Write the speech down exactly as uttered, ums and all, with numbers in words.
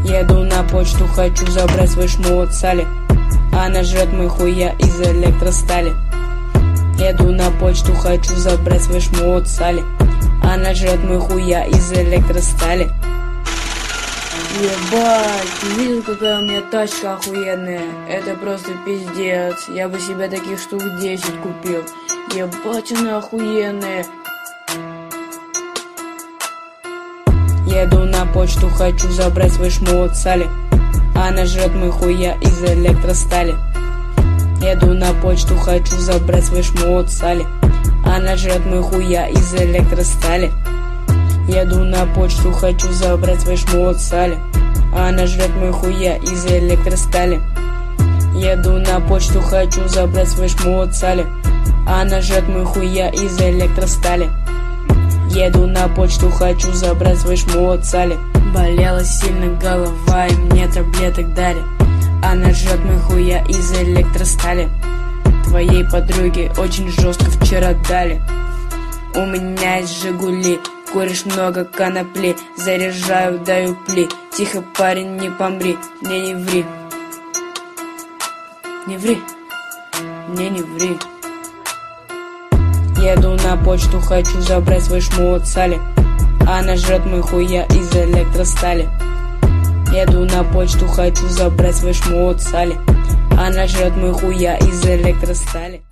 Еду на почту, хочу забрать свой шмот Сали. Она жрет мой хуя из электростали. Еду на почту, хочу забрать свой шмот Сали. Она жрет мой хуя из электростали. Ебать, ты видел, какая у меня тачка охуенная? Это просто пиздец. Я бы себе таких штук десять купил. Ебать, она охуенная. Еду на почту, хочу забрать свой шмот Сали. Она жрет мой хуя из электростали. Еду на почту, хочу забрать свой шмот Сали. Она жрет мой хуя из электростали. Еду на почту, хочу забрать свой шмот Сали. Она жрет мой хуя из электростали. Еду на почту, хочу забрать свой шмот Сали. Она жрет мой хуя из электростали. Еду на почту, хочу забрать свой шмот Сали. Болела сильно голова и мне таблеток дали. Она жрет мой хуя из электростали. Твоей подруге очень жестко вчера дали. У меня есть Жигули, куришь много конопли. Заряжаю, даю пли. Тихо, парень, не помри, мне не ври. Не ври, мне не ври. Еду на почту, хочу забрать свой шмот Сали. Она жрет мой хуя из электростали. Еду на почту, хочу забрать свой шмот Сали. Она жрет мой хуя из электростали.